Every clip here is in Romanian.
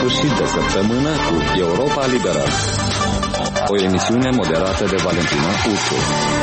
sfârșit de săptămână cu Europa Liberă. O emisiune moderată de Valentina Uțu.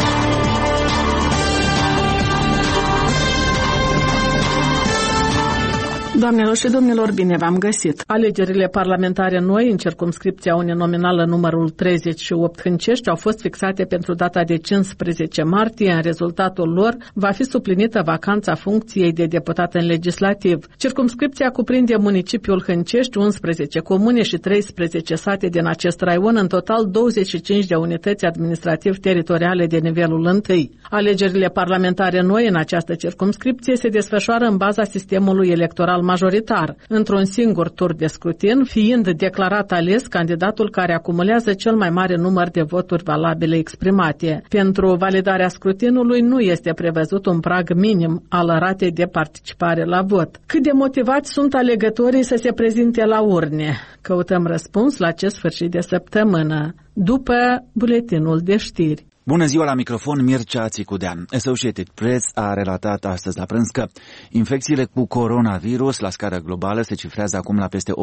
Doamnelor și domnilor, bine v-am găsit! Alegerile parlamentare noi în circumscripția uninominală numărul 38 Hâncești au fost fixate pentru data de 15 martie. În rezultatul lor va fi suplinită vacanța funcției de deputat în legislativ. Circumscripția cuprinde municipiul Hâncești, 11 comune și 13 sate din acest raion, în total 25 de unități administrativ-teritoriale de nivelul 1. Alegerile parlamentare noi în această circumscripție se desfășoară în baza sistemului electoral majoritar, într-un singur tur de scrutin, fiind declarat ales candidatul care acumulează cel mai mare număr de voturi valabile exprimate. Pentru validarea scrutinului nu este prevăzut un prag minim al ratei de participare la vot. Cât de motivați sunt alegătorii să se prezinte la urne? Căutăm răspuns la acest sfârșit de săptămână, după buletinul de știri. Bună ziua, la microfon Mircea Țicudean. Associated Press a relatat astăzi la prânz că infecțiile cu coronavirus la scară globală se cifrează acum la peste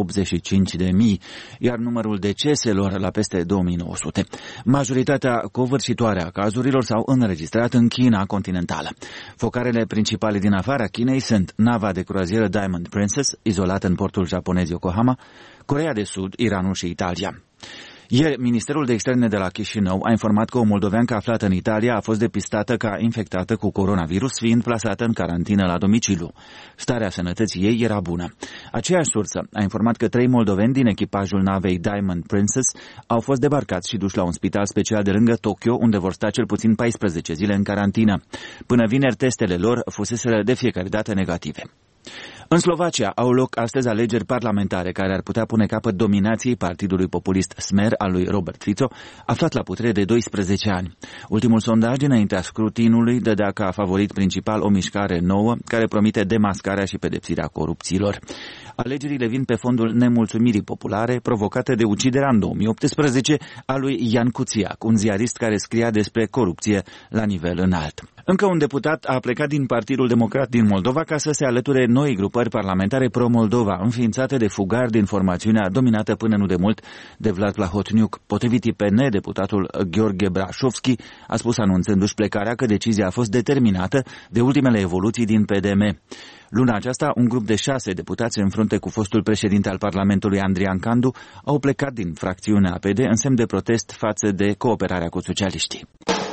85.000, iar numărul deceselor la peste 2.900. Majoritatea covârșitoare a cazurilor s-au înregistrat în China continentală. Focarele principale din afara Chinei sunt nava de croazieră Diamond Princess, izolată în portul japonez Yokohama, Coreea de Sud, Iranul și Italia. Ieri, Ministerul de Externe de la Chișinău a informat că o moldoveancă aflată în Italia a fost depistată ca infectată cu coronavirus, fiind plasată în carantină la domiciliu. Starea sănătății ei era bună. Aceeași sursă a informat că 3 moldoveni din echipajul navei Diamond Princess au fost debarcați și duși la un spital special de lângă Tokyo, unde vor sta cel puțin 14 zile în carantină. Până vineri, testele lor fuseseră de fiecare dată negative. În Slovacia au loc astăzi alegeri parlamentare care ar putea pune capăt dominației partidului populist Smer al lui Robert Fico, aflat la putere de 12 ani. Ultimul sondaj dinaintea scrutinului dădea ca favorit principal o mișcare nouă care promite demascarea și pedepsirea corupților. Alegerile vin pe fondul nemulțumirii populare provocate de uciderea în 2018 a lui Ian Cuțiac, un ziarist care scria despre corupție la nivel înalt. Încă un deputat a plecat din Partidul Democrat din Moldova ca să se alăture noi grupări parlamentare pro-Moldova, înființate de fugari din formațiunea dominată până nu demult de Vlad Plahotniuc. Potrivit IPN, deputatul Gheorghe Brașovski a spus anunțându-și plecarea că decizia a fost determinată de ultimele evoluții din PDM. Luna aceasta, un grup de 6 deputați în frunte cu fostul președinte al Parlamentului Andrian Candu au plecat din fracțiunea APD în semn de protest față de cooperarea cu socialiștii.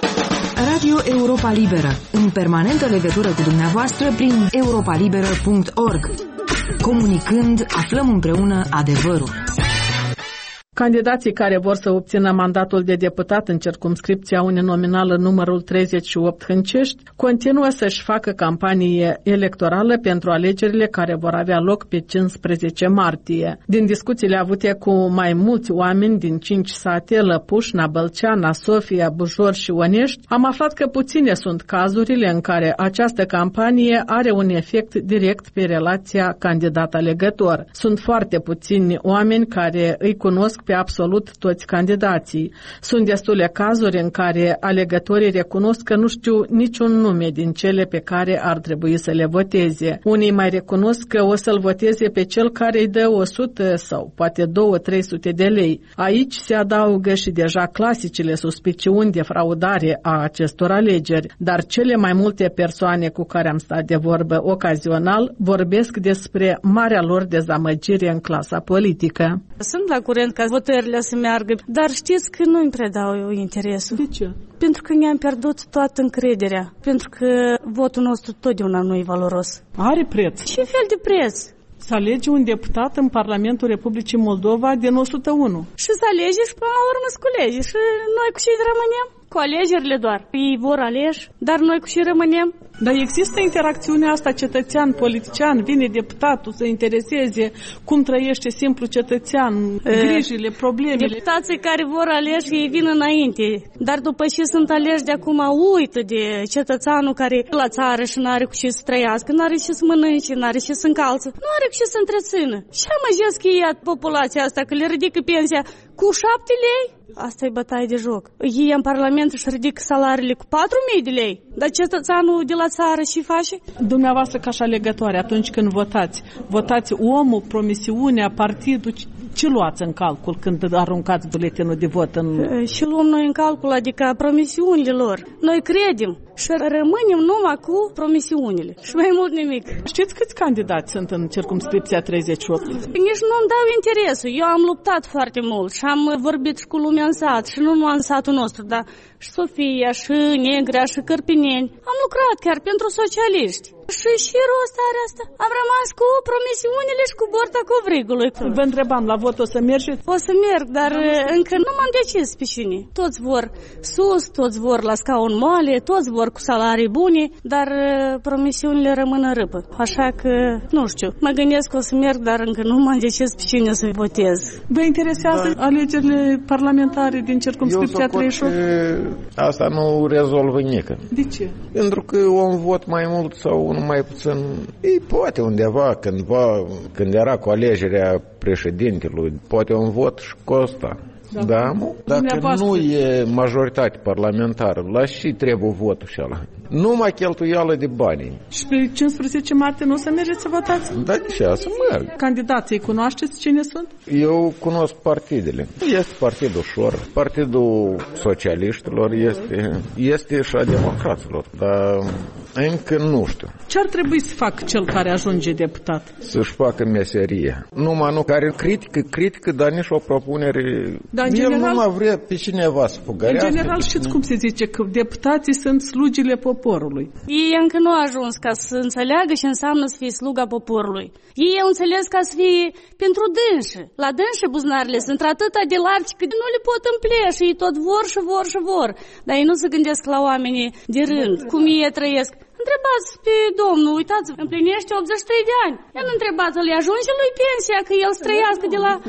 Radio Europa Liberă, în permanentă legătură cu dumneavoastră prin europalibera.org. Comunicând, aflăm împreună adevărul. Candidații care vor să obțină mandatul de deputat în circumscripția uninominală numărul 38 Hâncești continuă să-și facă campanie electorală pentru alegerile care vor avea loc pe 15 martie. Din discuțiile avute cu mai mulți oameni din 5 sate, Lăpușna, Bălceana, Sofia, Bujor și Onești, am aflat că puține sunt cazurile în care această campanie are un efect direct pe relația candidat-alegător. Sunt foarte puțini oameni care îi cunosc pe absolut toți candidații. Sunt destule cazuri în care alegătorii recunosc că nu știu niciun nume din cele pe care ar trebui să le voteze. Unii mai recunosc că o să-l voteze pe cel care îi dă 100 sau poate 200-300 de lei. Aici se adaugă și deja clasicile suspiciuni de fraudare a acestor alegeri, dar cele mai multe persoane cu care am stat de vorbă ocazional vorbesc despre marea lor dezamăgire în clasa politică. Sunt la curent ca votările să meargă, dar știți că nu îmi predau eu interesul. De ce? Pentru că ne-am pierdut toată încrederea, pentru că votul nostru totdeauna nu e valoros. Are preț. Ce fel de preț? Să alege un deputat în Parlamentul Republicii Moldova din 101. Și să alege și până la urmă să culege. Și noi cu ce rămânem? Cu alegerile doar. Ei vor aleși, dar noi cu ce rămânem? Dar există interacțiunea asta cetățean-politician, vine deputatul să intereseze cum trăiește simplu cetățean, grijile, problemele. Deputații care vor aleși, ei vin înainte, dar după ce sunt aleși de acum, uită de cetățeanul care e la țară și nu are cu ce să trăiască, nu are ce să mănânce, nu are ce să încalță, nu are cu ce să întrețină. Și amăjesc ei populația asta, că le ridică pensia Cu 7 lei? Asta e bătaie de joc. Ei în Parlament își ridică salariile cu 4.000 de lei. Dar cetățeanul de la țară și face? Dumneavoastră, ca și alegătoare, atunci când votați omul, promisiunea, partidul, ce luați în calcul când aruncați buletinul de vot în... Și luăm noi în calcul, adică promisiunile lor. Noi credem și rămânem numai cu promisiunile. Și mai mult nimic. Știți câți candidați sunt în circumscripția 38? Nici nu-mi dau interesul. Eu am luptat foarte mult și am vorbit și cu lumea în sat și nu numai în satul nostru, dar și Sofia, și Negrea, și Cârpineni. Am lucrat chiar pentru socialiști. Și rost are asta. Am rămas cu promisiunile și cu borta covrigului. Vă întrebam, la vot o să mergeți? O să merg, dar încă nu m-am decis pe cine. Toți vor sus, toți vor la scaun moale, toți vor cu salarii bune, dar promisiunile rămân în râpă. Așa că, nu știu, mă gândesc că o să merg, dar încă nu m-am decis pe cine să votez. Vă interesează alegerile parlamentare din circumscripția 38? Asta nu rezolvă nică. De ce? Pentru că un vot mai mult sau unul mai puțin, ei poate undeva, când era cu alegerea președintelui, poate un vot și costa. Da, dacă nu e majoritate parlamentară, la și trebuie votul și ăla? Numai cheltuială de bani. Și pe 15 martie nu o să mergeți să votați? Da, de ce? Să merg. Candidații cunoașteți cine sunt? Eu cunosc partidele. Este Partidul Șor, Partidul Socialiștilor, este și a Democraților, dar încă nu știu. Ce ar trebui să facă cel care ajunge deputat? Să-și facă meserie. Numai care critică, dar nici o propunere. Dar în general, el nu mai vrea pe cineva să fugărească. În general știți cum se zice, că deputații sunt slugile poporului. Ei încă nu au ajuns ca să înțeleagă ce înseamnă să fie sluga poporului. Ei au înțeles ca să fie pentru dânșă. La dânșă buzunarele sunt atâta de largi că nu le pot împlea și ei tot vor. Dar ei nu se gândesc la oamenii de rând, cum ei trăiesc. Întrebați pe domnul, uitați, împlinește 83 de ani. El întrebați, îi ajunge lui pensia, că el străiască de la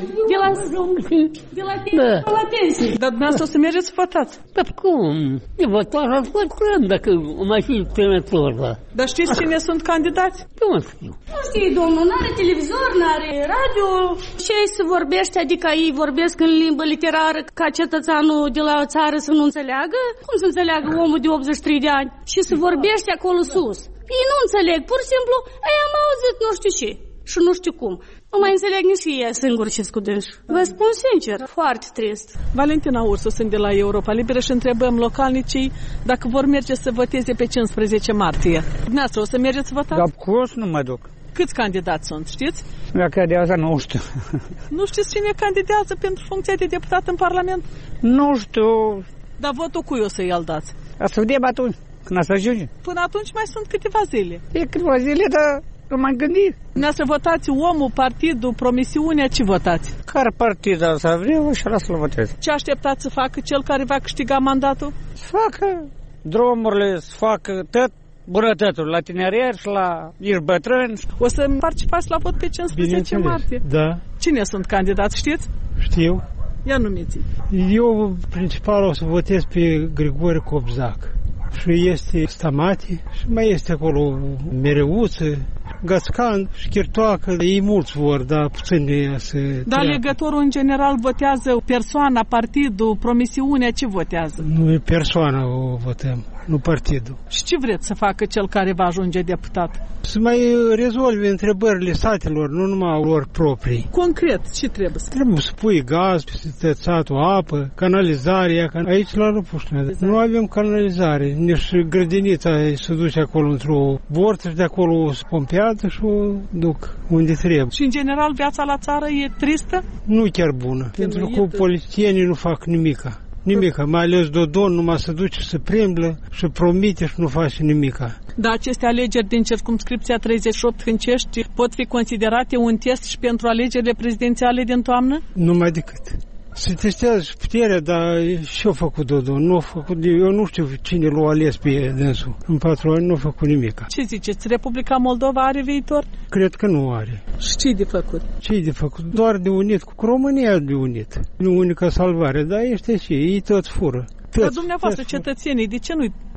pensie. Dar dumneavoastră o să mergeți să votați. Dar cum? Eu votat foarte curând, dacă mai fi trimător, da. Dar știți cine sunt candidați? Nu știu. Nu știi, domnul, n-are televizor, n-are radio. Ce se vorbește, adică ei vorbesc în limbă literară ca cetățeanul de la țară să nu înțeleagă? Cum să înțeleagă omul de 83 de ani? Și se vorbește acolo sus. Ei nu înțeleg, pur și simplu, am auzit nu știu ce și nu știu cum. Nu mai înțeleg nici ei singuri ce scudânși. Vă spun sincer, foarte trist. Valentina Ursu, sunt de la Europa Liberă și întrebăm localnicii dacă vor merge să voteze pe 15 martie. Dumneavoastră, o să mergeți să votați? Dar curs nu mă duc. Câți candidați sunt, știți? Dacă de asta nu știu. Nu știți cine candidează pentru funcția de deputat în Parlament? Nu știu. Dar votul cui o să-i dați? Asta vedem atunci. Când asta ajunge. Până atunci mai sunt câteva zile. E câteva zile, dar nu m-am gândit. Dumneavoastră votați omul, partidul, promisiunea, ce votați? Care partid să vreau și ăla să-l votez. Ce așteptați să facă cel care va câștiga mandatul? Să facă drumurile, să facă tot bunătătul la tinerieri și la ești bătrâni. O să participați la vot pe 15 martie? Da. Cine sunt candidați, știți? Știu. Ia numiți. Eu, principal, o să votez pe Grigore Cobzac. Și este Stamati, și mai este acolo Mereuță, Gascan și Chirtoacă. Ei mulți vor, dar puțin să... Dar alegătorul în general votează persoana, partidul, promisiunea, ce votează? Nu e persoana o votăm, nu partidul. Și ce vreți să facă cel care va ajunge deputat? Să mai rezolve întrebările satelor, nu numai lor proprii. Concret, ce trebuie? Trebuie să pui gaz peste satul, apă, canalizarea. Aici la Răpușnea nu avem canalizare. Nici grădinița se duce acolo într-o borță și de acolo se pompează și o duc unde trebuie. Și în general viața la țară e tristă? Nu chiar bună, pentru că politicienii nu fac nimica. Nimica, mai ales Dodon numai se duce, se primblă și promite și nu face nimica. Dar aceste alegeri din circumscripția 38 Hâncești pot fi considerate un test și pentru alegerile prezidențiale din toamnă? Numai decât. Se testează și puterea, dar ce-a făcut Dodon? Nu a făcut, eu nu știu cine l-a ales pe dânsul. În 4 ani nu a făcut nimic. Ce ziceți? Republica Moldova are viitor? Cred că nu are. Și ce-i de făcut? Ce-i de făcut? Doar de unit, cu România de unit. Nu unica salvare, dar este și ei tot fură. Dar dumneavoastră, cetățenii, de ce nu-i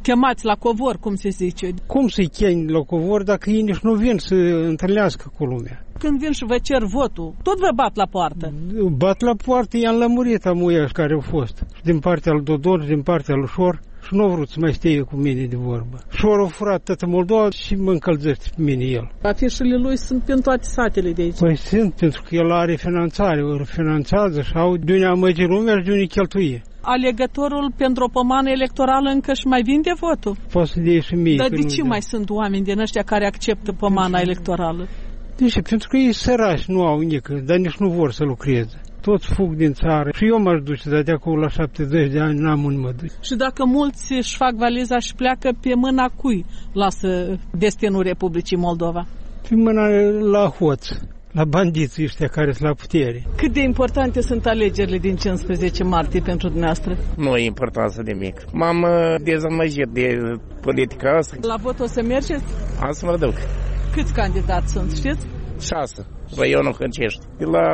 chemați la covor, cum se zice. Cum să-i chemi la covor dacă ei nici nu vin să întâlnească cu lumea? Când vin și vă cer votul, tot vă bat la poartă. Bat la poartă, i-am lămurit amuia care au fost. Din partea lui Dodon, din partea lui Șor. Și nu au vrut să mai stie cu mine de vorbă. Șor a furat toată Moldova și mă încălzește pe mine el. Afișele lui sunt prin toate satele de aici. Păi sunt, pentru că el are finanțare, o finanțează și au de unde amăge lumea și de unde cheltuie. Alegătorul pentru o pomană electorală încă și mai vinde votul? Poate să dea și mie. Dar de ce mai sunt oameni din ăștia care acceptă pomana electorală? Deci, pentru că ei sărași nu au nică, dar nici nu vor să lucreze. Toți fug din țară. Și eu m-aș duce, dar de acolo la 70 de ani n-am unde mă duc. Și dacă mulți își fac valiza și pleacă, pe mâna cui lasă destinul Republicii Moldova? Pe mâna la hoț, la bandiții ăștia care sunt la putere. Cât de importante sunt alegerile din 15 martie pentru dumneavoastră? Nu e importanță de mic. M-am dezamăgit de politica asta. La vot o să mergeți? Am să mă duc. Câți candidați sunt, știți? 6, raionul Hâncești. De la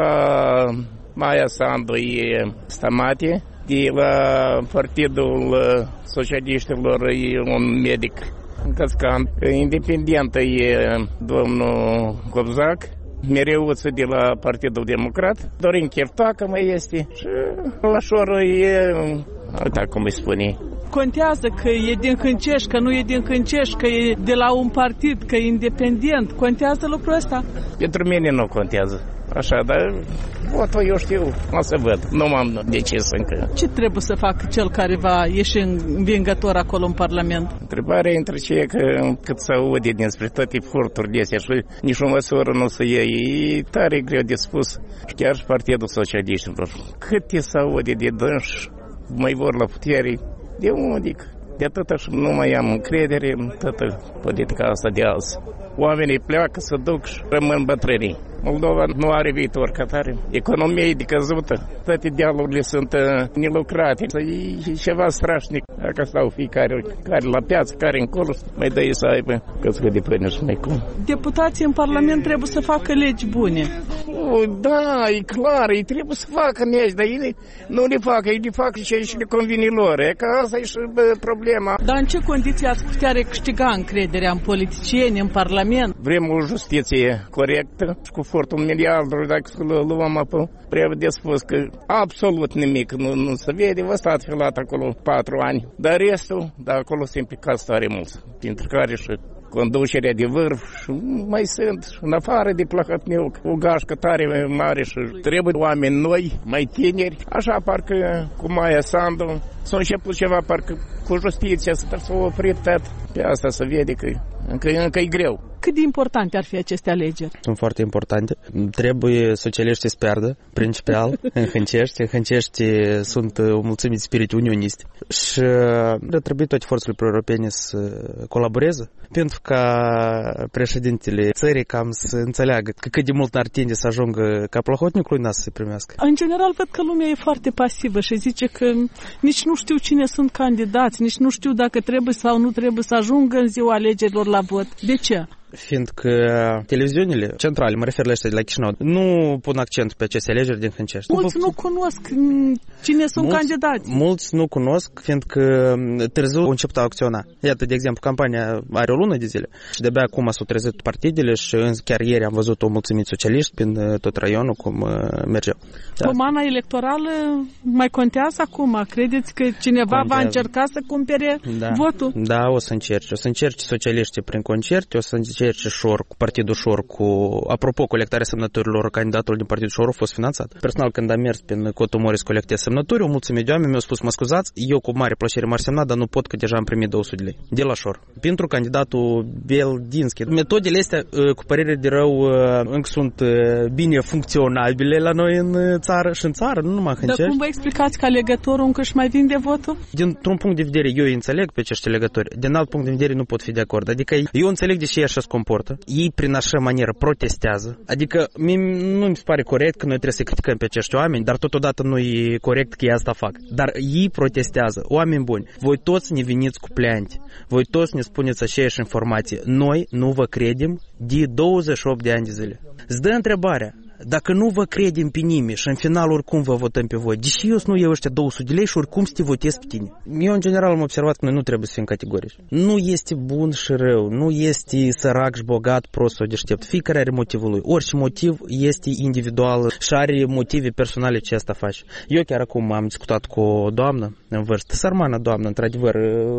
Maia Sandu e Stamate, de la Partidul Socialiștilor e un medic în Căscan, independent e domnul Cobzac, mereuță de la Partidul Democrat, Dorin Cheftacă mai este și la Șorul e, uita cum îi spune. Contează că e din Hâncești, că nu e din Hâncești, că e de la un partid, că e independent. Contează lucrul ăsta? Pentru mine nu contează. Așa, dar votul eu știu, o să văd. Nu m-am decis încă. Ce trebuie să facă cel care va ieși învingător acolo în Parlament? Întrebarea între ce e că cât să aude dinspre toate furturile astea și nici o măsură nu să iei. E tare greu de spus. Chiar și Partidul Socialiștilor. Cât e să aude de dânși, mai vor la putere, de unde? De atâta și nu mai am încredere în toată politica asta de azi. Oamenii pleacă, se duc și rămân bătrânii. Moldova nu are viitor ca tare. Economia e decăzută. Toate dealurile sunt nelucrate. E ceva strașnic. Dacă stau fiecare care la piață, care încolo, mai dă să aibă căscă de pâine și mai cum. Deputații în Parlament trebuie să facă legi bune. Da, e clar, ei trebuie să facă legi, dar ei nu le fac, ei le fac și le convine lor. E că asta e și problema. Dar în ce condiții ați putea recâștiga încrederea în politicieni, în Parlament? Vrem o justiție corectă și cu fortul miliardului, dacă să luăm apă, trebuie de spus că absolut nimic nu se vede. Vă stați filat acolo 4 ani, dar restul, dar acolo se implicați tare mulți, printre care și conducerea de vârf și mai sunt în afară de Plahotniuc, o gașcă tare mare și trebuie oameni noi, mai tineri, așa parcă cu Maia Sandu s-a început ceva, parcă cu justiția să o oprit tot. Pe asta se vede că încă e greu. Cât de importante ar fi aceste alegeri? Sunt foarte importante. Trebuie socialiștii să piardă, principal, în Hâncești. În Hâncești sunt o mulțime de spirite unioniste. Și trebuie toate forțele pro-europene să colaboreze, pentru ca președintele țării cam să înțeleagă că cât de mult ar tinde să ajungă ca Plahotniuc lui să se primească. În general, văd că lumea e foarte pasivă și zice că nici nu știu cine sunt candidați, nici nu știu dacă trebuie sau nu trebuie să ajungă în ziua alegerilor la vot. De ce? Fiindcă televiziunile centrale, mă refer la ăștia de la Chișinău, nu pun accent pe aceste alegeri din Hâncești. Mulți nu cunosc cine sunt candidați. Mulți nu cunosc, fiindcă târziu au început a acționa. Iată, de exemplu, campania are o lună de zile și de-abia acum s-au trezit partidele și chiar ieri am văzut o mulțimit socialiști prin tot raionul cum mergeau. Pomana electorală mai contează acum? Credeți că cineva va încerca să cumpere votul? Da, o să încerce socialiștii prin concerte, o să încerce Șor, cu Partidul Șor, apropo, colectarea semnăturilor, candidatul din Partidul Șor a fost finanțat. Personal, când am mers prin Cotul Mori să colectez semnături, o mulțime de oameni mi-au spus, mă scuzați, eu cu mare plăcere m-ar semna, dar nu pot, că deja am primit 200 de lei de la Șor. Pentru candidatul Beldinski. Metodele astea, cu părere de rău, încă sunt bine funcționabile la noi în țară și în țară, nu numai Hâncești. Dar cum vă explicați că alegătorul încă își mai vinde votul? Dintr-un punct de vedere, eu îi înțeleg pe acești alegători, din alt punct de vedere nu pot fi de acord. Adică eu înțeleg de ce așa se comportă. Ei prin așa manieră protestează. Adică nu mi se pare corect că noi trebuie să criticăm pe acești oameni, dar totodată nu e corect că ei asta fac. Dar ei protestează. Oameni buni, voi toți ne veniți cu pleanti. Voi toți ne spuneți aceeași informație. Noi nu vă credem de 28 de ani de zile. Îți dă întrebarea. Dacă nu vă credem pe nimeni și în final oricum vă votăm pe voi, deși eu nu iau ăștia 200 de lei și oricum să te votez pe tine. Eu în general am observat că noi nu trebuie să fim categorici. Nu este bun și rău, nu este sărac și bogat, prost sau deștept. Fiecare are motivul lui. Orice motiv este individual și are motive personale ce asta face. Eu chiar acum am discutat cu o doamnă în vârstă, sărmană doamnă, într-adevăr,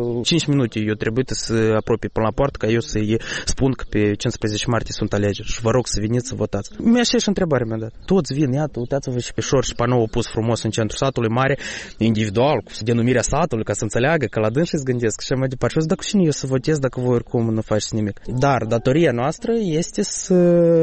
5 minute eu trebuie să apropii până la poartă ca eu să-i spun că pe 15 martie sunt alegeri și vă rog să veniți să votați. Mi-a și întrebare mi-a dat. Toți vin, iată, uitați-vă și pe șor și panou pus frumos în centrul satului mare, individual, cu denumirea satului, ca să înțeleagă că la dânsii îți gândesc și mai departe. Și eu zic, dacă cine eu să votez dacă voi oricum nu faceți nimic. Dar datoria noastră este să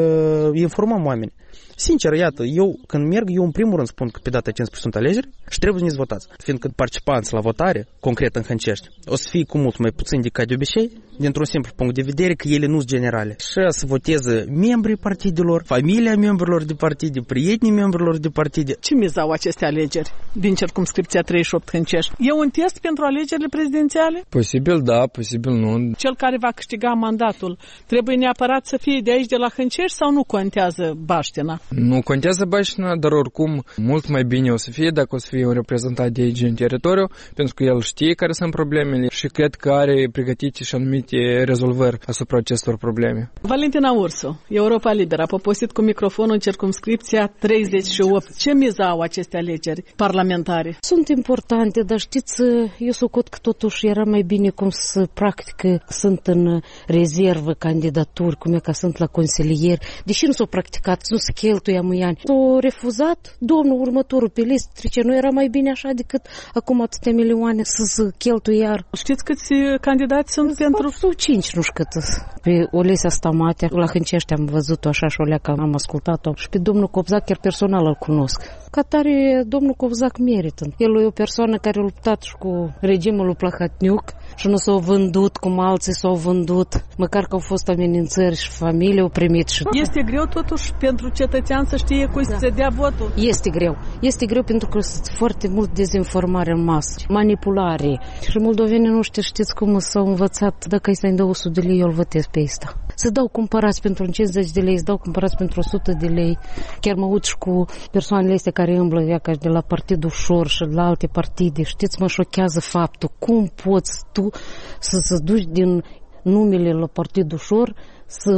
informăm oamenii. Sincer, iată, eu când merg, eu în primul rând spun că pe data 15 sunt alegeri și trebuie să ne votați. Fiindcă participanți la votare, concret în Hâncești, o să fie cu mult mai puțin decât de obicei, dintr-un simplu punct de vedere că ele nu sunt generale. Și să voteze membrii partidelor, familia membrilor de partide, prietenii membrilor de partide. Ce mizau aceste alegeri din circumscripția 38 Hâncești? E un test pentru alegerile prezidențiale? Posibil da, posibil nu. Cel care va câștiga mandatul trebuie neapărat să fie de aici, de la Hâncești, sau nu contează baștina? Nu contează baștina, dar oricum mult mai bine o să fie dacă o să fie un reprezentant de aici în teritoriu, pentru că el știe care sunt problemele și cred că are pregătite și anumite rezolvări asupra acestor probleme. Valentina Ursu, Europa Liberă, a poposit cu microfonul în circumscripția 38. Ce miză au aceste alegeri parlamentare? Sunt importante, dar știți, eu socot că totuși era mai bine cum să practică, sunt în rezervă candidaturi, cum e că sunt la consilieri, deși nu s-au practicat, nu se cheltuie mâini. S-au refuzat, domnul următorul pe listă, trece, nu era mai bine așa decât acum atâtea milioane să se cheltuie iar. Știți câți candidați sunt pentru? 5, nu știu cât. Pe Olesia Stamatea, la Hâncești am văzut-o așa și o leacă, am ascultat-o. Și pe domnul Cobzac chiar personal îl cunosc. Ca tare, domnul Cobzac merită. El e o persoană care a luptat și cu regimul lui Plahotniuc și nu s-au vândut cum alții s-au vândut. Măcar că au fost amenințări și familie au primit. Și... Este greu totuși pentru cetățean să știe cui să se dea votul? Este greu. Este greu pentru că sunt foarte mult dezinformare în masă, manipulare. Și moldovenii nu știți cum s-au învățat. Dacă îi să-i dă 100 de lei, eu îl votez pe ăsta. Se dau cumpărați pentru 50 de lei, se dau cumpărați pentru 100 de lei. Chiar mă uit și cu persoanele astea care îmblă de la Partidul Șor și de la alte partide. Știți, mă șochează faptul. Cum poți tu să duci din numele la Partidul Șor să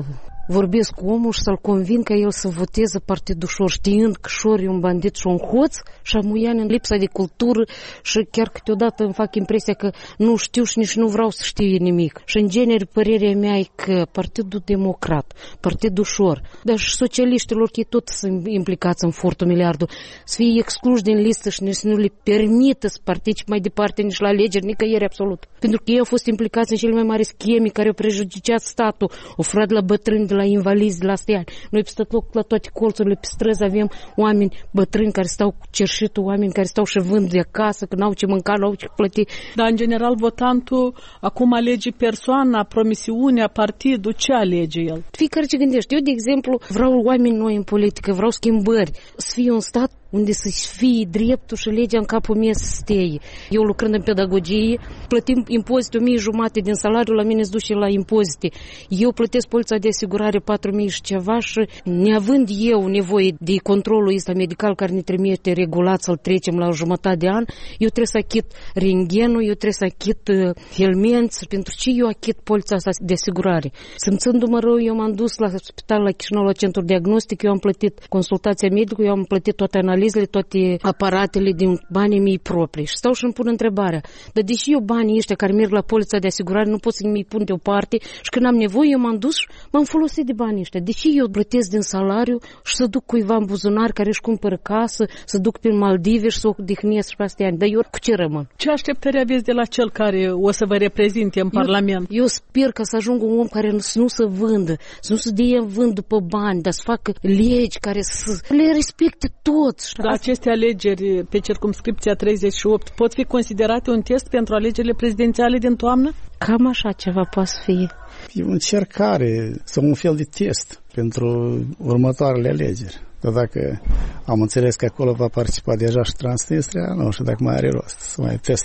vorbesc cu omul și să-l convin că el să voteze Partidul Șor, știind că Șor e un bandit și un hoț și amuian în lipsa de cultură și chiar câteodată îmi fac impresia că nu știu și nici nu vreau să știe nimic. Și în genere părerea mea e că Partidul Democrat, Partidul Șor, dar și socialiștilor, că tot sunt implicați în furtul miliardul, să fie excluși din listă și nici nu le permită să participe mai departe nici la alegeri, nicăieri absolut. Pentru că ei au fost implicați în cele mai mari scheme care au prejudiciat statul, au furat la bătrâni, de la invalizi, de la stiani. Noi pe tot loc, la toate colțurile, pe străzi avem oameni bătrâni care stau cu cerșitul, oameni care stau și vând de acasă, că n-au ce mânca, n-au ce plăti. Dar, în general, votantul acum alege persoana, promisiunea, partidul, ce alege el? Fiecare ce gândește. Eu, de exemplu, vreau oameni noi în politică, vreau schimbări. Să fie un stat unde să fie dreptul și legea în capul meu să steie. Eu lucrând în pedagogie, plătim impozite 1.500 din salariu, la mine se duce la impozite. Eu plătesc polița de asigurare 4.000 și ceva și neavând eu nevoie de controlul ăsta medical care ne trimite regulat să-l trecem la o jumătate de an, eu trebuie să achit rentgenul, eu trebuie să achit helmenți. Pentru ce eu achit polița asta de asigurare? Simțându-mă rău, eu m-am dus la spital la Chișinău, la centru diagnostic, eu am plătit consultația medică, eu am plătit toate analizele, toate aparatele din banii mei proprii. Și stau și îmi pun întrebarea, dar deși eu banii ăștia care merg la polița de asigurare nu pot să mi-i pun deoparte și când am nevoie eu m-am dus și m-am folosit de banii ăștia. Deși eu plătesc din salariu și să duc cuiva în buzunar care își cumpără casă, să duc pe Maldive și să o odihnesc pe astea ani. Dar eu cu ce rămân? Ce așteptări aveți de la cel care o să vă reprezinte în Parlament? Eu sper că să ajungă un om care nu să vândă, să nu se dea vând după bani, dar să facă legi care să le respecte toți. Dar aceste alegeri pe circumscripția 38 pot fi considerate un test pentru alegerile prezidențiale din toamnă? Cam așa ceva poate fi. E o încercare sau un fel de test pentru următoarele alegeri. Dar dacă am înțeles că acolo va participa deja și Transnistria, nu știu dacă mai are rost să mai testăm.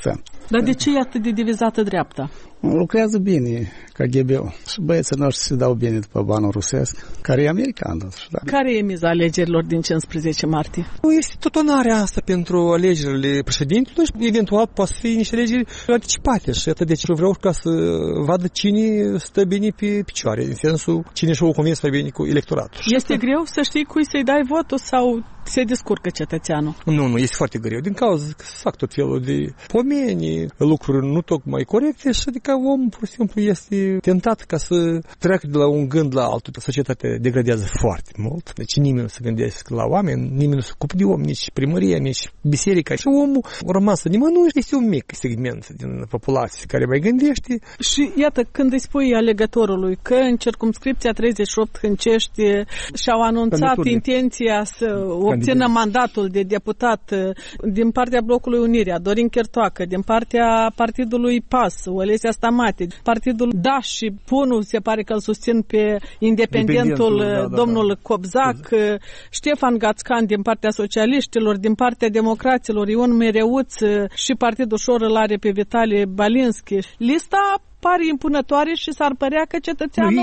Dar de ce e atât de divizată dreapta? Lucrează bine KGB-ul și băieții noștri se dau bine după banul rusesc, care e american. Da? Care e miza alegerilor din 15 martie? Este totonarea asta pentru alegerile președintelui și eventual poate fi niște alegeri anticipate și atât de ce vreau ca să vadă cine stă bine pe picioare, în sensul cine și-o convins mai bine cu electoratul. Este greu să știi cui să-i dai votul sau se descurcă cetățeanul? Nu, este foarte greu, din cauza că se fac tot felul de pomeni, lucruri nu tocmai corecte și adică omul pur și simplu este tentat ca să treacă de la un gând la altul. Societatea degradează foarte mult, deci nimeni nu se gândește la oameni, nimeni nu se ocupă de om, nici primăria, nici biserica. Și omul rămas nimănui, este un mic segment din populație care mai gândește. Și iată, când îi spui alegătorului că în circumscripția 38 Hâncești și-au anunțat intenția să obțină mandatul de deputat din partea Blocului Unirea, Dorin Chertoacă, din partea Partidului PAS, Olesia Stamate, Partidul Da și PUNU, se pare că îl susțin pe independentul domnul Cobzac, Ștefan Gațcan din partea socialiștilor, din partea democraților, Ion Mereuț și Partidul Șor îl are pe Vitalie Balinski. Lista pare impunătoare și s-ar părea că cetățeanul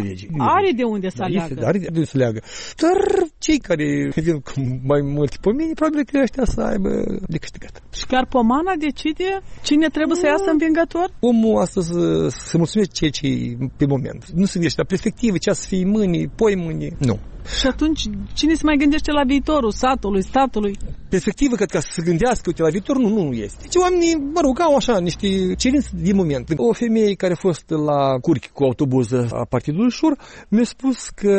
are de unde să aleagă. Are de unde să aleagă. Dar cei care vin cu mai multe pomeni, probabil că ăștia să aibă de câștigat. Și chiar pomana decide cine trebuie să iasă învingător? Omul astăzi se mulțumește ceea ce e pe moment. Nu se gândește la perspectivă, ce să fie mâine, poi mâine. Nu. Și atunci, cine se mai gândește la viitorul satului, statului? Perspectivă, cred că să se gândească uite, la viitor, nu este. Deci oamenii, au așa niște cerințe de moment. O femeie care a fost la Curchi cu autobuz a Partidului Șor mi-a spus că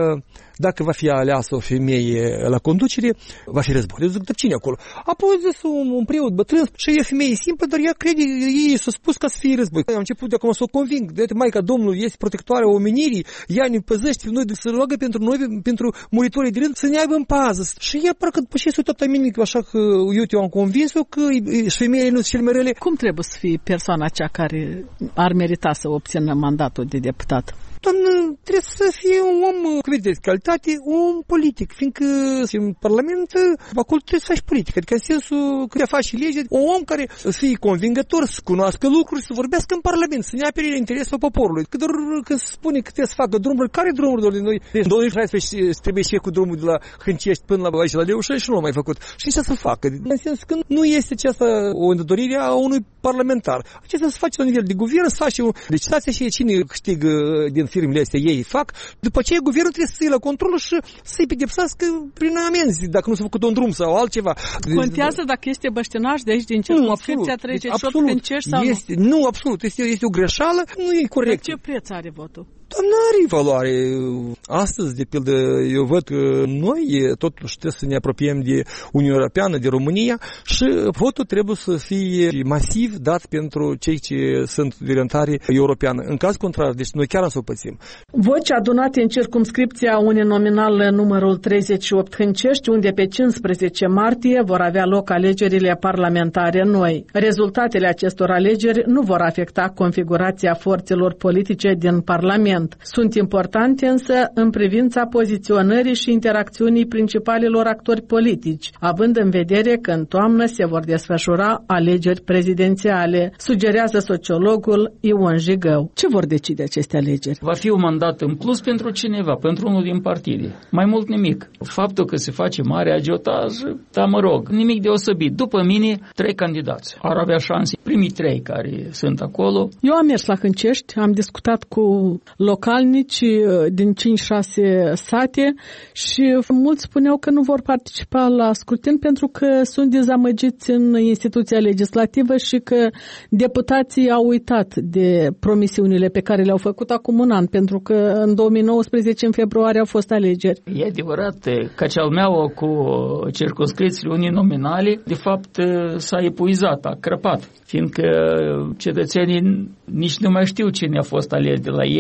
dacă va fi aleasă o femeie la conducere, va fi război. Eu zic, dar cine acolo? Apoi zis un preot bătrân și e femeie simplă, dar ea crede, ei s-a spus ca să fie război. Am început de acum să o conving. De Maica Domnului este protectoarea omenirii, ea ne păzește, noi să roagă pentru noi, pentru muritorii de rând, să ne aibă în pază. Și ea parcă după ce s-a uitat la mine, așa că eu am convins-o că și femeile nu sunt cele mai rele. Cum trebuie să fie persoana aceea care ar merita să obțină mandatul de deputat? Doamnă, trebuie să fie un om de calitate, un politic, fiindcă în Parlament acolo trebuie să faci politică, adică în sensul că te faci lege, un om care să fie convingător, să cunoască lucruri, să vorbească în Parlament, să ne apere interesul poporului. Că doar când se spune că trebuie să facă drumuri, care drumuri de noi? Deci 2016 trebuie să fie cu drumul de la Hâncești până la aici la Leușa și nu l-a mai făcut. Și ce să facă? În sensul că nu este aceasta o îndorire a unui parlamentar. Acesta se face la nivel de guvern, să face o licitație și cine câștigă din firmele astea ei fac. După aceea guvernul trebuie să iei la control și să-i pedepsească prin amenzi, dacă nu s-a făcut un drum sau altceva. Contează dacă este băștinaș de aici din circumscripția 38 Hâncești sau este, nu? Nu, absolut. Este o greșeală, nu e corect. Ce preț are votul? Doamne, are valoare. Astăzi, de pildă, eu văd că noi totuși trebuie să ne apropiem de Uniunea Europeană, de România și votul trebuie să fie masiv dat pentru cei ce sunt de orientare europeană. În caz contrar, deci noi chiar să o pățim. Voci adunate în circumscripția uninominală numărul 38 Hâncești, unde pe 15 martie vor avea loc alegerile parlamentare noi. Rezultatele acestor alegeri nu vor afecta configurația forțelor politice din Parlament. Sunt importante însă în privința poziționării și interacțiunii principalilor actori politici, având în vedere că în toamnă se vor desfășura alegeri prezidențiale, sugerează sociologul Ion Jigău. Ce vor decide aceste alegeri? Va fi un mandat în plus pentru cineva, pentru unul din partide. Mai mult nimic. Faptul că se face mare agiotaj, dar mă rog, nimic deosebit. După mine, 3 candidați. Ar avea șanse primii 3 care sunt acolo. Eu am mers la Hâncești, am discutat cu localnici din 5-6 sate și mulți spuneau că nu vor participa la scrutin pentru că sunt dezamăgiți în instituția legislativă și că deputații au uitat de promisiunile pe care le-au făcut acum un an, pentru că în 2019, în februarie, au fost alegeri. E adevărat că cel meu cu circumscripțiile uninominale, de fapt, s-a epuizat, a crăpat, fiindcă cetățenii nici nu mai știu cine a fost ales de la ei pe circumscripție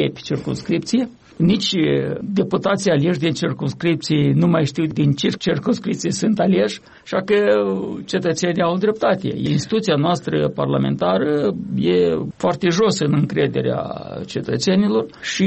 circumscripție. Nici deputații aleși din circumscripții nu mai știu din ce circumscripții sunt aleși, așa că cetățenii au dreptate. Instituția noastră parlamentară e foarte jos în încrederea cetățenilor și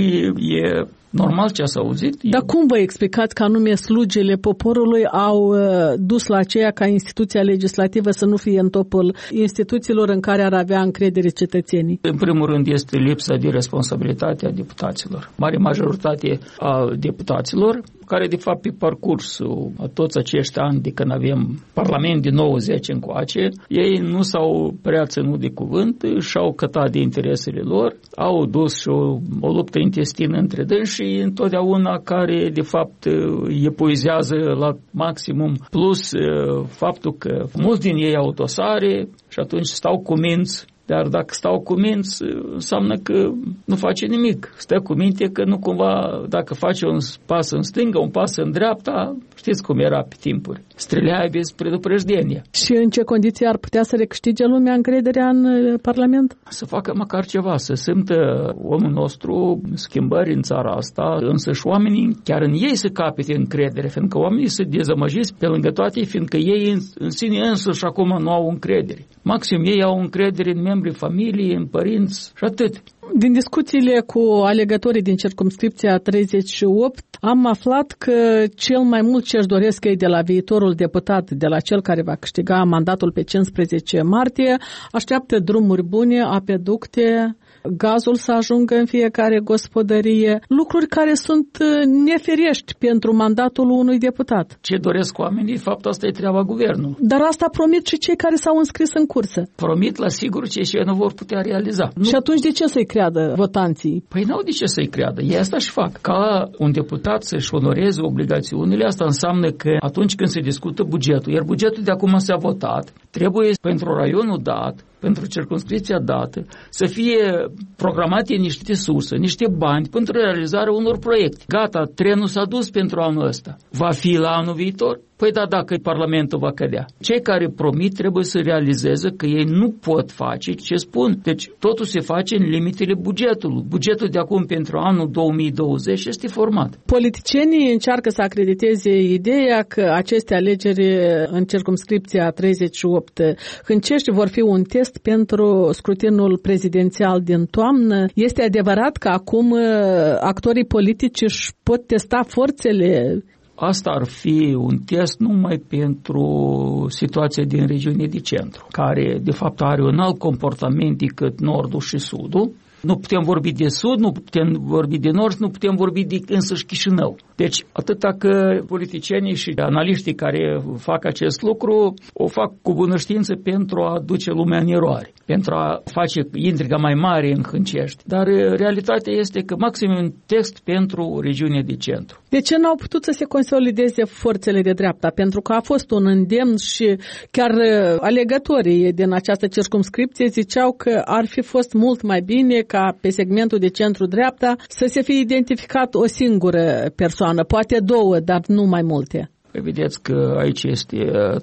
e normal ce ați auzit. Dar cum vă explicați că anume slugile poporului au dus la aceea ca instituția legislativă să nu fie în topul instituțiilor în care ar avea încredere cetățenii? În primul rând este lipsa de responsabilitate a deputaților. Mare majoritate a deputaților, care de fapt pe parcursul a toți acești ani de când avem Parlament din 90 încoace, ei nu s-au prea ținut de cuvânt, și-au cătat de interesele lor, au dus și o luptă intestină între dânsi și întotdeauna care de fapt epuizează la maximum, plus faptul că mulți din ei au dosare și atunci stau cu minți. Dar dacă stau cu minți, înseamnă că nu face nimic. Stă cu minte că nu cumva, dacă face un pas în stânga, un pas în dreapta, știți cum era pe timpuri. Străleai spre dupăjdenie. Și în ce condiții ar putea să recâștige lumea încrederea în Parlament? Să facă măcar ceva, să simtă omul nostru schimbări în țara asta, însă și oamenii, chiar în ei să capete încredere, fiindcă oamenii se dezamăgiți pe lângă toate, fiindcă ei în sine însuși acum nu au încredere. Maxim ei au încredere în membrii familiei, în părinți și atât. Din discuțiile cu alegătorii din circumscripția 38, am aflat că cel mai mult ce își doresc ei de la viitorul deputat, de la cel care va câștiga mandatul pe 15 martie, așteaptă drumuri bune, apeducte, gazul să ajungă în fiecare gospodărie, lucruri care sunt neferiești pentru mandatul unui deputat. Ce doresc oamenii, de fapt asta e treaba guvernului. Dar asta promit și cei care s-au înscris în cursă. Promit la sigur ce și nu vor putea realiza. Și atunci de ce să-i creadă votanții? Păi n-au de ce să-i creadă. Ei asta și fac. Ca un deputat să-și onoreze obligațiunile, asta înseamnă că atunci când se discută bugetul, iar bugetul de acum s-a votat, trebuie pentru raionul dat, pentru circumscripția dată, să fie programate niște surse, niște bani pentru realizarea unor proiecte. Gata, trenul s-a dus pentru anul ăsta. Va fi la anul viitor? Păi da, dacă Parlamentul va cădea. Cei care promit trebuie să realizeze că ei nu pot face ce spun. Deci totul se face în limitele bugetului. Bugetul de acum pentru anul 2020 este format. Politicienii încearcă să acrediteze ideea că aceste alegeri în circumscripția 38 Hâncești vor fi un test pentru scrutinul prezidențial din toamnă. Este adevărat că acum actorii politici își pot testa forțele? Asta ar fi un test numai pentru situația din regiunea de centru, care de fapt are un alt comportament decât nordul și sudul. Nu putem vorbi de sud, nu putem vorbi de nord, nu putem vorbi de însăși Chișinău. Deci, atâta că politicienii și analiștii care fac acest lucru o fac cu bună știință pentru a duce lumea în eroare, pentru a face intriga mai mare în Hâncești. Dar realitatea este că maxim un text pentru regiunea de centru. De ce n-au putut să se consolideze forțele de dreapta? Pentru că a fost un îndemn și chiar alegătorii din această circumscripție ziceau că ar fi fost mult mai bine ca pe segmentul de centru-dreapta să se fie identificat o singură persoană, poate două, dar nu mai multe. Vedeți că aici este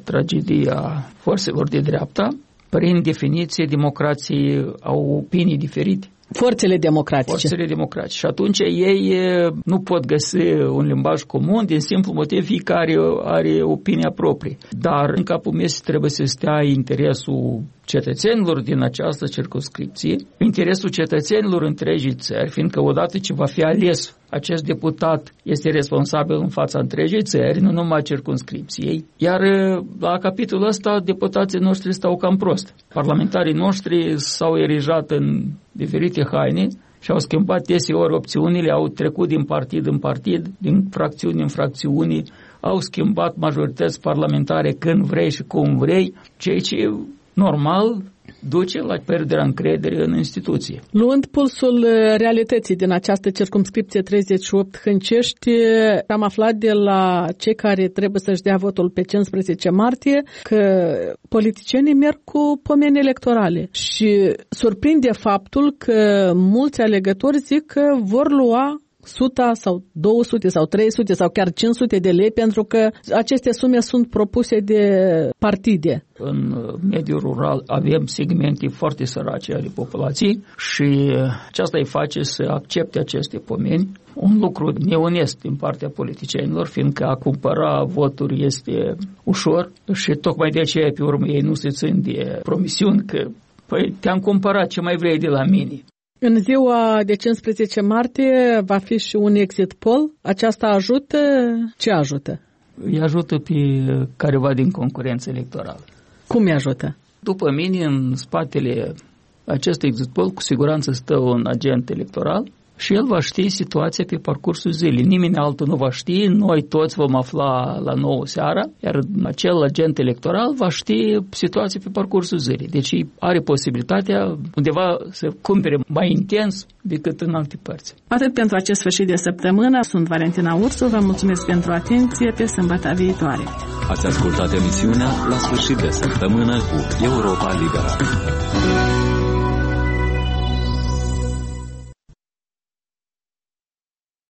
tragedia forțelor de dreapta. Prin definiție, democrații au opinii diferite. Forțele democratice. Forțele democratice. Și atunci ei nu pot găsi un limbaj comun din simplu motiv fiecare are opinia proprie. Dar în capul meu trebuie să stea interesul cetățenilor din această circumscripție, interesul cetățenilor întregii țări, fiindcă odată ce va fi ales acest deputat este responsabil în fața întregii țări, nu numai circumscripției, iar la capitolul ăsta deputații noștri stau cam prost. Parlamentarii noștri s-au erijat în diferite haine și au schimbat deseori opțiunile, au trecut din partid în partid, din fracțiuni în fracțiuni, au schimbat majorități parlamentare când vrei și cum vrei, ceea ce normal duce la pierderea încrederii în instituție. Luând pulsul realității din această circumscripție 38 Hâncești, am aflat de la cei care trebuie să-și dea votul pe 15 martie că politicienii merg cu pomeni electorale și surprinde faptul că mulți alegători zic că vor lua 100 sau 200 sau 300 sau chiar 500 de lei, pentru că aceste sume sunt propuse de partide. În mediul rural avem segmente foarte sărace ale populației și aceasta îi face să accepte aceste pomeni. Un lucru neonest din partea politicienilor, fiindcă a cumpăra voturi este ușor și tocmai de aceea pe urmă ei nu se țin de promisiuni că păi te-am cumpărat, ce mai vrei de la mine? În ziua de 15 martie va fi și un exit poll. Aceasta ajută? Ce ajută? Îi ajută pe careva din concurență electorală. Cum îi ajută? După mine, în spatele acestui exit poll, cu siguranță stă un agent electoral și el va ști situația pe parcursul zilei. Nimeni altul nu va ști, noi toți vom afla la 9 seara, iar acel agent electoral va ști situația pe parcursul zilei. Deci are posibilitatea undeva să cumpere mai intens decât în alte părți. Atât pentru acest sfârșit de săptămână. Sunt Valentina Ursu, vă mulțumesc pentru atenție, pe sâmbătă viitoare. Ați ascultat emisiunea La sfârșit de săptămână cu Europa Liberă.